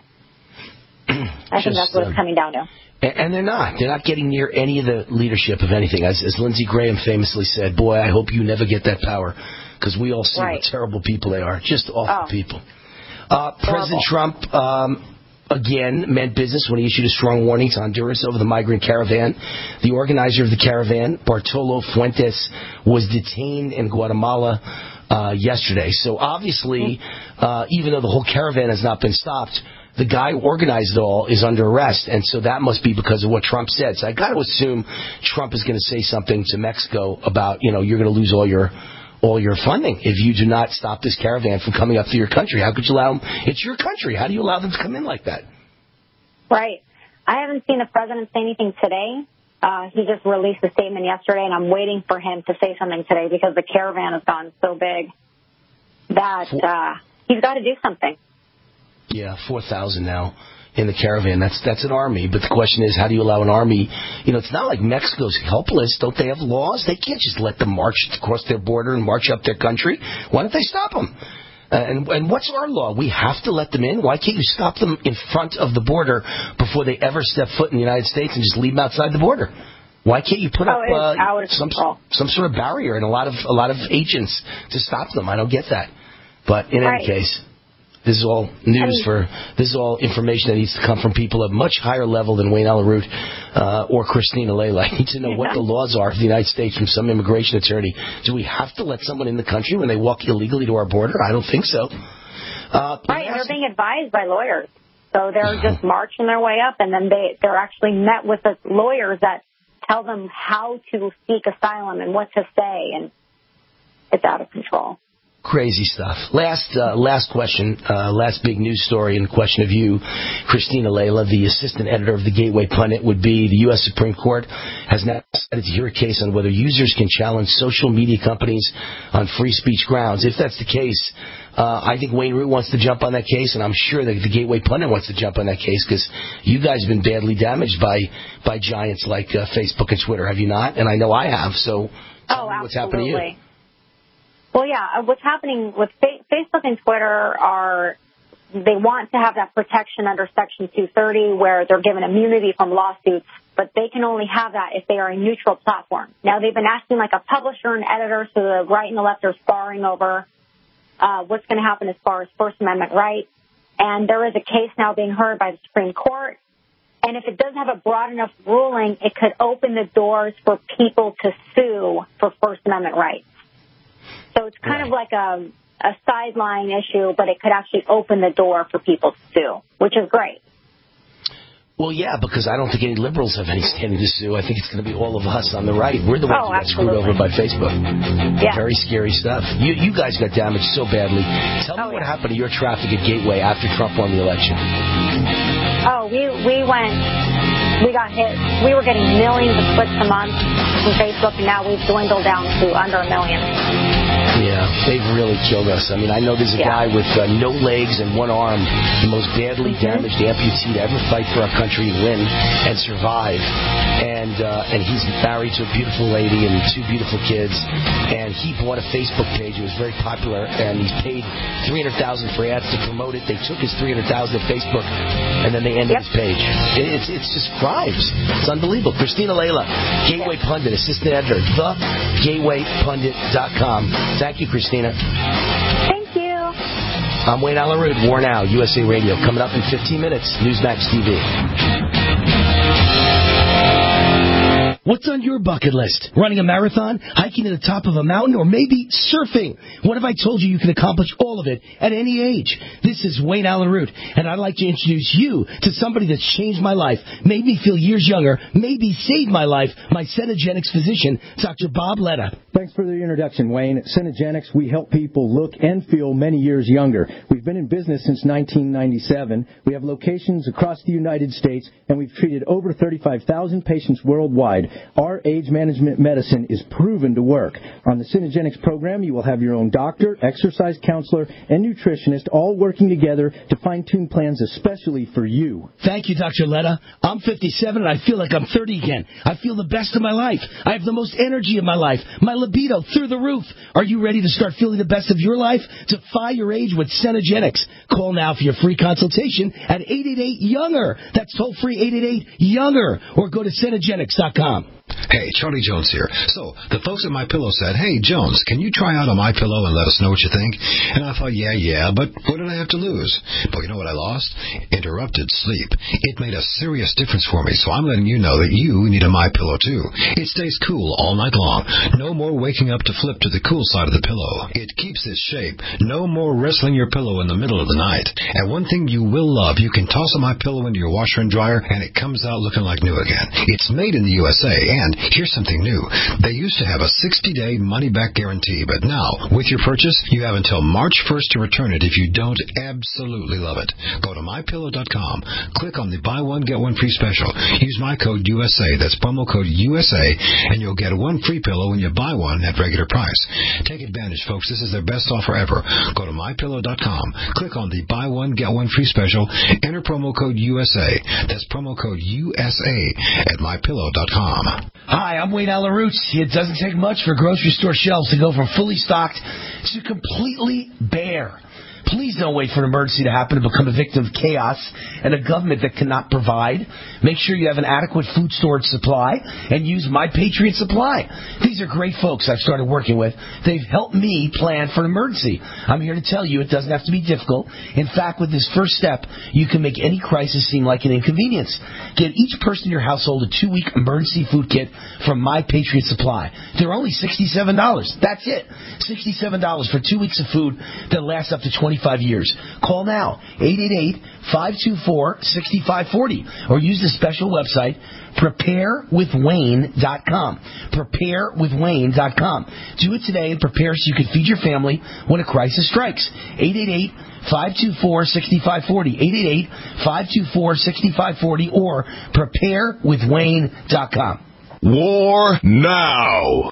I Just, think that's what it's coming down to. And they're not. They're not getting near any of the leadership of anything. As, as Lindsey Graham famously said, boy, I hope you never get that power, because we all see right. what terrible people they are. Just awful oh. people. Uh, President Trump, um, again, meant business when he issued a strong warning to Honduras over the migrant caravan. The organizer of the caravan, Bartolo Fuentes, was detained in Guatemala uh, yesterday. So obviously, uh, even though the whole caravan has not been stopped, the guy who organized it all is under arrest, and so that must be because of what Trump said. So I got to assume Trump is going to say something to Mexico about, you know, you're going to lose all your all your funding if you do not stop this caravan from coming up to your country. How could you allow them? It's your country. How do you allow them to come in like that? Right. I haven't seen the president say anything today. Uh, he just released a statement yesterday, and I'm waiting for him to say something today because the caravan has gone so big that uh, he's got to do something. Yeah, four thousand now in the caravan. That's that's an army. But the question is, how do you allow an army? You know, it's not like Mexico's helpless. Don't they have laws? They can't just let them march across their border and march up their country. Why don't they stop them? Uh, and, and what's our law? We have to let them in? Why can't you stop them in front of the border before they ever step foot in the United States and just leave them outside the border? Why can't you put oh, up uh, some control. some sort of barrier and a lot of a lot of agents to stop them? I don't get that. But in right. any case, this is all news for, this is all information that needs to come from people at a much higher level than Wayne Allyn Root uh, or Christina Leyla. I need to know yeah. what the laws are for the United States from some immigration attorney. Do we have to let someone in the country when they walk illegally to our border? I don't think so. Uh, right, and they're being advised by lawyers. So they're just marching their way up, and then they, they're actually met with the lawyers that tell them how to seek asylum and what to say, and it's out of control. Crazy stuff. Last uh, last question, uh, last big news story and question of you, Christina Layla, the assistant editor of the Gateway Pundit, would be the U S Supreme Court has now decided to hear a case on whether users can challenge social media companies on free speech grounds. If that's the case, uh, I think Wayne Root wants to jump on that case, and I'm sure that the Gateway Pundit wants to jump on that case because you guys have been badly damaged by, by giants like uh, Facebook and Twitter, have you not? And I know I have, so tell oh, me what's happening to you. Well, yeah, what's happening with fa- Facebook and Twitter are they want to have that protection under Section two thirty where they're given immunity from lawsuits, but they can only have that if they are a neutral platform. Now, they've been acting like a publisher and editor, so the right and the left are sparring over uh, what's going to happen as far as First Amendment rights. And there is a case now being heard by the Supreme Court. And if it doesn't have a broad enough ruling, it could open the doors for people to sue for First Amendment rights. So it's kind of like a, a sideline issue, but it could actually open the door for people to sue, which is great. Well, yeah, because I don't think any liberals have any standing to sue. I think it's going to be all of us on the right. We're the ones oh, who got screwed over by Facebook. Yeah. Very scary stuff. You you guys got damaged so badly. Tell me oh, what yeah. happened to your traffic at Gateway after Trump won the election. Oh, we we went, we got hit. We were getting millions of clicks a month from Facebook, and now we've dwindled down to under a million. Yeah, they've really killed us. I mean, I know there's a yeah. guy with uh, no legs and one arm, the most badly damaged amputee to ever fight for our country and win and survive. And uh, and he's married to a beautiful lady and two beautiful kids. And he bought a Facebook page. It was very popular, and he's paid three hundred thousand dollars for ads to promote it. They took his three hundred thousand dollars at Facebook, and then they ended yep. his page. It, it's it's just crimes. It's unbelievable. Christina Layla, Gateway Pundit, assistant editor, the gateway pundit dot com. Thank you, Christina. Thank you. I'm Wayne Allyn Root, War Now, U S A Radio. Coming up in fifteen minutes, Newsmax T V. What's on your bucket list? Running a marathon, hiking to the top of a mountain, or maybe surfing? What if I told you you can accomplish all of it at any age? This is Wayne Allyn Root, and I'd like to introduce you to somebody that's changed my life, made me feel years younger, maybe saved my life, my Cenegenics physician, Doctor Bob Letta. Thanks for the introduction, Wayne. At Cenegenics, we help people look and feel many years younger. We've been in business since nineteen ninety-seven. We have locations across the United States, and we've treated over thirty-five thousand patients worldwide. Our age management medicine is proven to work. On the Cenegenics program, you will have your own doctor, exercise counselor, and nutritionist all working together to fine-tune plans especially for you. Thank you, Doctor Letta. I'm fifty-seven, and I feel like I'm thirty again. I feel the best of my life. I have the most energy of my life. My libido through the roof. Are you ready to start feeling the best of your life? Defy your age with Cenegenics. Call now for your free consultation at eight eight eight, younger. That's toll-free eight eight eight, younger. Or go to Cenegenics dot com. Hey, Charlie Jones here. So, the folks at MyPillow said, hey, Jones, can you try out a MyPillow and let us know what you think? And I thought, yeah, yeah, but what did I have to lose? But you know what I lost? Interrupted sleep. It made a serious difference for me, so I'm letting you know that you need a MyPillow too. It stays cool all night long. No more waking up to flip to the cool side of the pillow. It keeps its shape. No more wrestling your pillow in the middle of the night. And one thing you will love, you can toss a MyPillow into your washer and dryer, and it comes out looking like new again. It's made in the U S A, and here's something new. They used to have a sixty-day money-back guarantee, but now, with your purchase, you have until March first to return it if you don't absolutely love it. Go to my pillow dot com, click on the buy one, get one free special. Use my code U S A, that's promo code U S A, and you'll get one free pillow when you buy one at regular price. Take advantage, folks. This is their best offer ever. Go to my pillow dot com, click on the buy one, get one free special, enter promo code U S A, that's promo code U S A at my pillow dot com. Hi, I'm Wayne Allyn Root. It doesn't take much for grocery store shelves to go from fully stocked to completely bare. Please don't wait for an emergency to happen to become a victim of chaos and a government that cannot provide. Make sure you have an adequate food storage supply and use My Patriot Supply. These are great folks I've started working with. They've helped me plan for an emergency. I'm here to tell you it doesn't have to be difficult. In fact, with this first step, you can make any crisis seem like an inconvenience. Get each person in your household a two-week emergency food kit from My Patriot Supply. They're only sixty-seven dollars. That's it. sixty-seven dollars for two weeks of food that lasts up to twenty-four twenty-five years. Call now, eight eight eight, five two four, six five four zero, or use the special website, prepare with wayne dot com. prepare with wayne dot com. Do it today and prepare so you can feed your family when a crisis strikes. eight eight eight, five two four, six five four zero. eight eight eight, five two four, six five four zero or prepare with wayne dot com. War now.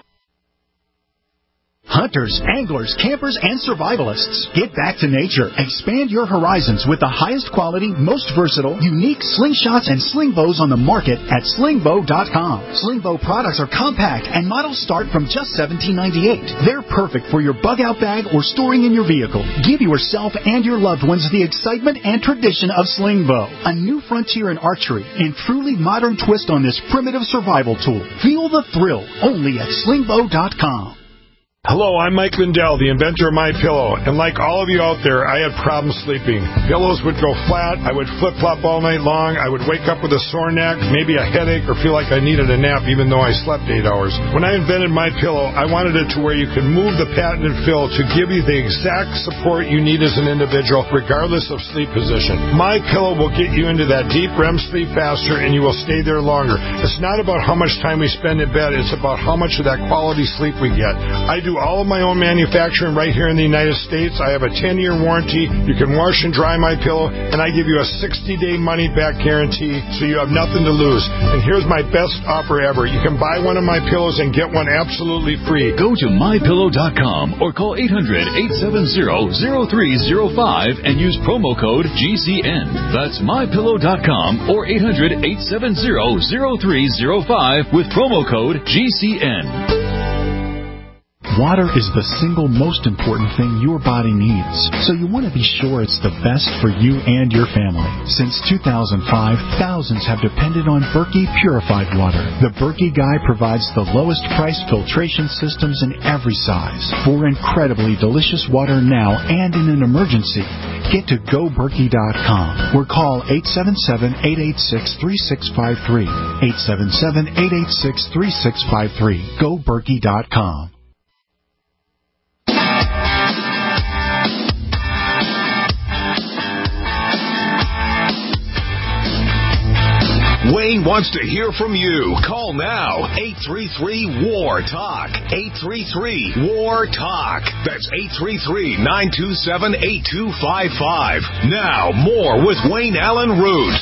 Hunters, anglers, campers, and survivalists. Get back to nature. Expand your horizons with the highest quality, most versatile, unique slingshots and sling bows on the market at sling bow dot com. Sling bow products are compact and models start from just seventeen ninety-eight. They're perfect for your bug-out bag or storing in your vehicle. Give yourself and your loved ones the excitement and tradition of sling bow. A new frontier in archery and truly modern twist on this primitive survival tool. Feel the thrill only at sling bow dot com. Hello, I'm Mike Lindell, the inventor of MyPillow, and like all of you out there, I had problems sleeping. Pillows would go flat, I would flip-flop all night long, I would wake up with a sore neck, maybe a headache, or feel like I needed a nap even though I slept eight hours. When I invented MyPillow, I wanted it to where you could move the patented fill to give you the exact support you need as an individual, regardless of sleep position. MyPillow will get you into that deep R E M sleep faster, and you will stay there longer. It's not about how much time we spend in bed, it's about how much of that quality sleep we get. I do all of my own manufacturing right here in the United States. I have a ten-year warranty. You can wash and dry my pillow, and I give you a sixty-day money-back guarantee, so you have nothing to lose. And here's my best offer ever. You can buy one of my pillows and get one absolutely free. Go to my pillow dot com or call eight hundred, eight seven zero, zero three zero five and use promo code G C N. That's my pillow dot com or eight hundred, eight seven zero, zero three zero five with promo code G C N. Water is the single most important thing your body needs, so you want to be sure it's the best for you and your family. Since two thousand five, thousands have depended on Berkey purified water. The Berkey Guy provides the lowest price filtration systems in every size for incredibly delicious water now and in an emergency. Get to go berkey dot com or call eight seven seven, eight eight six, three six five three. eight seven seven, eight eight six, three six five three. go berkey dot com. Wayne wants to hear from you. Call now. eight three three, W A R, TALK. eight three three, W A R, TALK. That's eight three three, nine two seven, eight two five five. Now, more with Wayne Allen Root.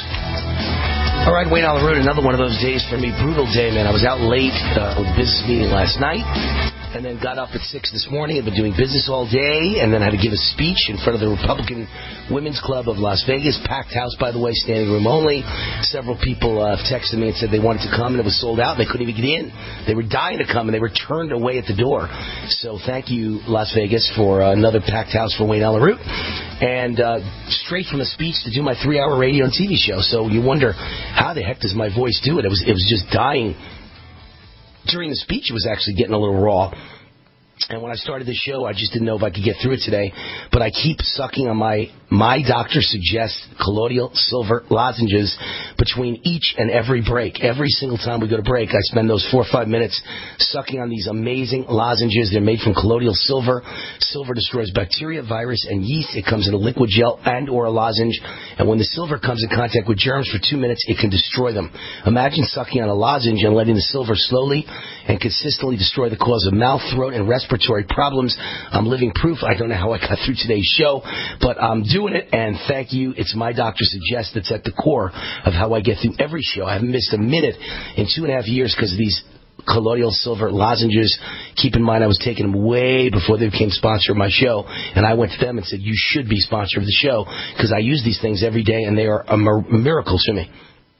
All right, Wayne Allen Root, another one of those days for me. Brutal day, man. I was out late uh, with a business meeting last night. And then got up at six this morning. I've been doing business all day, and then had to give a speech in front of the Republican Women's Club of Las Vegas. Packed house, by the way, standing room only. Several people uh, texted me and said they wanted to come, and it was sold out. And they couldn't even get in. They were dying to come, and they were turned away at the door. So thank you, Las Vegas, for uh, another packed house for Wayne Allen Root. And uh, straight from a speech to do my three-hour radio and T V show. So you wonder, how the heck does my voice do it? It was it was just dying. During the speech, it was actually getting a little raw. And when I started the show, I just didn't know if I could get through it today. But I keep sucking on my My Doctor Suggests colloidal silver lozenges between each and every break. Every single time we go to break, I spend those four or five minutes sucking on these amazing lozenges. They're made from colloidal silver. Silver destroys bacteria, virus, and yeast. It comes in a liquid gel and or a lozenge. And when the silver comes in contact with germs for two minutes, it can destroy them. Imagine sucking on a lozenge and letting the silver slowly and consistently destroy the cause of mouth, throat, and respiratory problems. I'm living proof. I don't know how I got through today's show, but I'm doing it, and thank you. It's My Doctor Suggests that's at the core of how I get through every show. I haven't missed a minute in two and a half years because of these colloidal silver lozenges. Keep in mind, I was taking them way before they became sponsor of my show, and I went to them and said, you should be sponsor of the show because I use these things every day, and they are a miracle to me.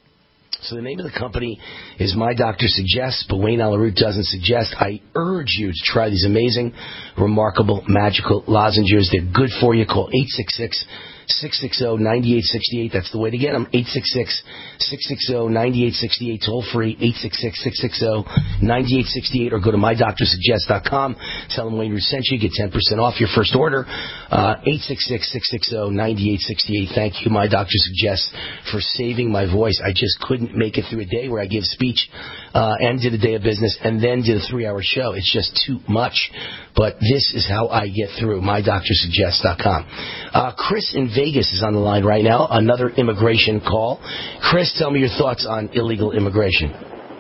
So the name of the company is My Doctor Suggests, but Wayne Allen Root doesn't suggest. I urge you to try these amazing, remarkable, magical lozenges. They're good for you. Call eight six six, six six zero, nine eight six eight. That's the way to get them. eight six six, six six zero, nine eight six eight. Toll free, eight six six, six six zero, nine eight six eight. Or go to my doctor suggest dot com. Tell them Wayne Root sent you. Get ten percent off your first order. Uh, eight six six, six six zero, nine eight six eight. Thank you, My Doctor Suggests, for saving my voice. I just couldn't make it through a day where I give speech uh, and did a day of business and then did a three-hour show. It's just too much. But this is how I get through. my doctor suggest dot com. Uh, Chris in Vegas is on the line right now. Another immigration call. Chris, tell me your thoughts on illegal immigration.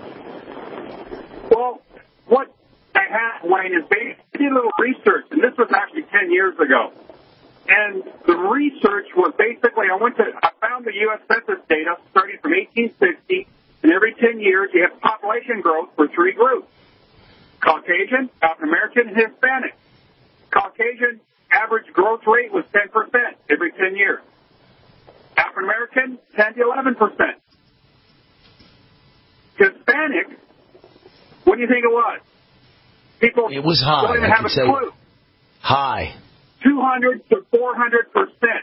Well, what I have, Wayne, is basically a little research, and this was actually ten years ago. And the research was basically, I went to, I found the U S Census data starting from eighteen sixty, and every ten years you have population growth for three groups: Caucasian, African American, and Hispanic. Caucasian average growth rate was ten percent every ten years. African American, ten to eleven percent. Hispanic, what do you think it was? People it was high. don't even I have a say clue. High. two hundred to four hundred percent.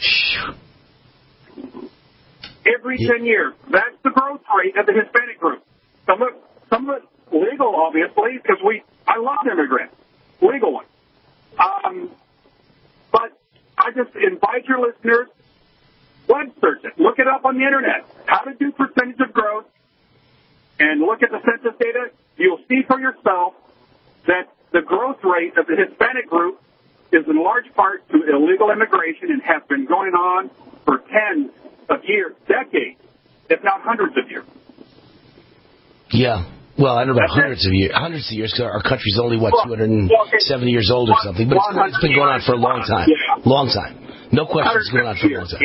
Every yeah. ten years. That's the growth rate of the Hispanic group. Some of it, some of it legal, obviously, because we, I love immigrants. Legal ones. Um, but I just invite your listeners, web search it. Look it up on the Internet. How to do percentage of growth. And look at the census data. You'll see for yourself that the growth rate of the Hispanic group is in large part to illegal immigration and has been going on for tens of years, decades, if not hundreds of years. Yeah. Well, I don't know about hundreds of years, hundreds of years, because our country's only, what, two hundred seventy years old or something. But it's, it's been going on for a long time. Long time. No question it's going on for a long time.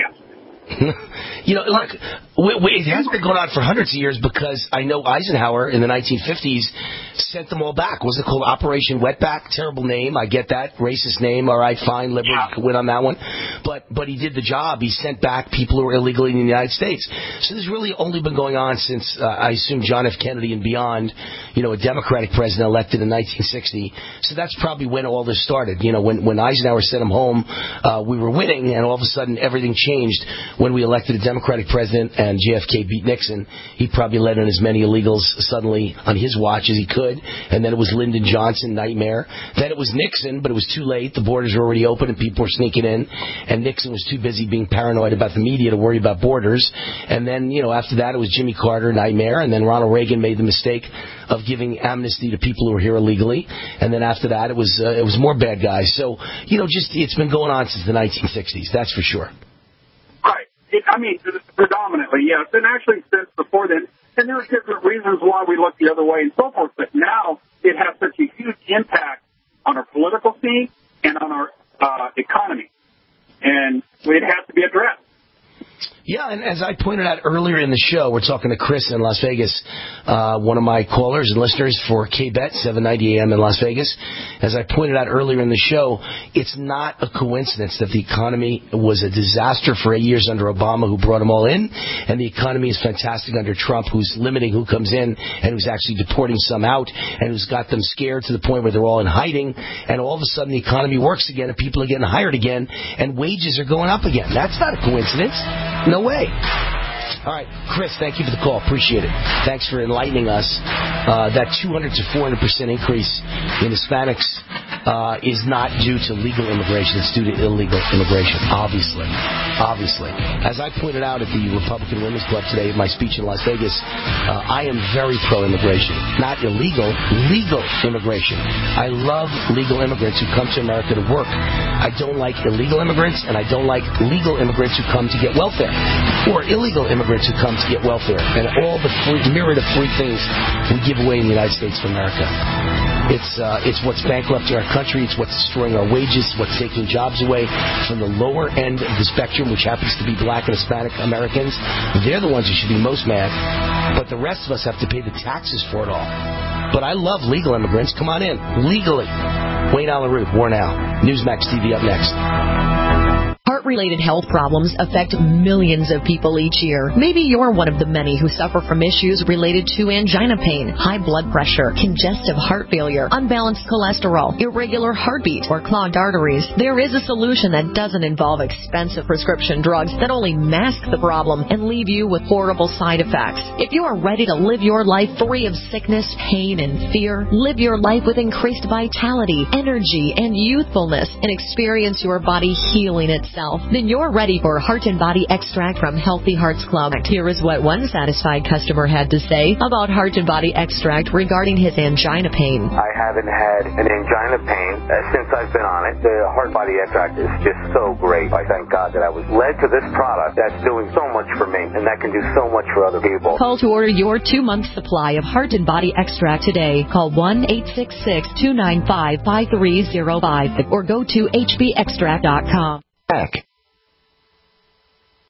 You know, look, we, we, it has been going on for hundreds of years because I know Eisenhower in the nineteen fifties sent them all back. Was it called Operation Wetback? Terrible name. I get that. Racist name. All right, fine. Liberal yeah. could win on that one. But but he did the job. He sent back people who were illegally in the United States. So this has really only been going on since, uh, I assume, John F. Kennedy and beyond, you know, a Democratic president elected in nineteen sixty. So that's probably when all this started. You know, when, when Eisenhower sent him home, uh, we were winning, and all of a sudden everything changed when we elected a Democratic president and J F K beat Nixon. He probably let in as many illegals suddenly on his watch as he could. And then it was Lyndon Johnson, nightmare. Then it was Nixon, but it was too late. The borders were already open and people were sneaking in. And Nixon was too busy being paranoid about the media to worry about borders. And then, you know, after that it was Jimmy Carter, nightmare. And then Ronald Reagan made the mistake of giving amnesty to people who were here illegally. And then after that it was uh, it was more bad guys. So, you know, just it's been going on since the nineteen sixties. That's for sure. Right. It, I mean, predominantly, yes. And actually since before then. And there's different reasons why we look the other way and so forth. But now it has such a huge impact on our political scene and on our uh, economy. And it has to be addressed. Yeah, and as I pointed out earlier in the show, we're talking to Chris in Las Vegas, uh, one of my callers and listeners for K B E T, seven ninety A M in Las Vegas. As I pointed out earlier in the show, it's not a coincidence that the economy was a disaster for eight years under Obama, who brought them all in, and the economy is fantastic under Trump, who's limiting who comes in and who's actually deporting some out, and who's got them scared to the point where they're all in hiding, and all of a sudden the economy works again and people are getting hired again and wages are going up again. That's not a coincidence. No way. All right, Chris, thank you for the call. Appreciate it. Thanks for enlightening us. Uh, that two hundred to four hundred percent increase in Hispanics uh, is not due to legal immigration. It's due to illegal immigration, obviously. Obviously. As I pointed out at the Republican Women's Club today in my speech in Las Vegas, uh, I am very pro-immigration. Not illegal, legal immigration. I love legal immigrants who come to America to work. I don't like illegal immigrants, and I don't like legal immigrants who come to get welfare, or illegal immigrants who come to get welfare, and all the free, myriad of free things we give away in the United States of America. It's uh, it's what's bankrupting our country. It's what's destroying our wages. It's what's taking jobs away from the lower end of the spectrum, which happens to be black and Hispanic Americans. They're the ones who should be most mad. But the rest of us have to pay the taxes for it all. But I love legal immigrants. Come on in. Legally. Wayne Allyn Root, War Now. Newsmax T V up next. Heart Heart-related health problems affect millions of people each year. Maybe you're one of the many who suffer from issues related to angina pain, high blood pressure, congestive heart failure, unbalanced cholesterol, irregular heartbeat, or clogged arteries. There is a solution that doesn't involve expensive prescription drugs that only mask the problem and leave you with horrible side effects. If you are ready to live your life free of sickness, pain, and fear, live your life with increased vitality, energy, and youthfulness, and experience your body healing itself, then you're ready for Heart and Body Extract from Healthy Hearts Club. Here is what one satisfied customer had to say about Heart and Body Extract regarding his angina pain. I haven't had an angina pain uh, since I've been on it. The Heart Body Extract is just so great. I thank God that I was led to this product that's doing so much for me, and that can do so much for other people. Call to order your two-month supply of Heart and Body Extract today. Call one eight six six, two nine five, five three zero five or go to h b extract dot com. Back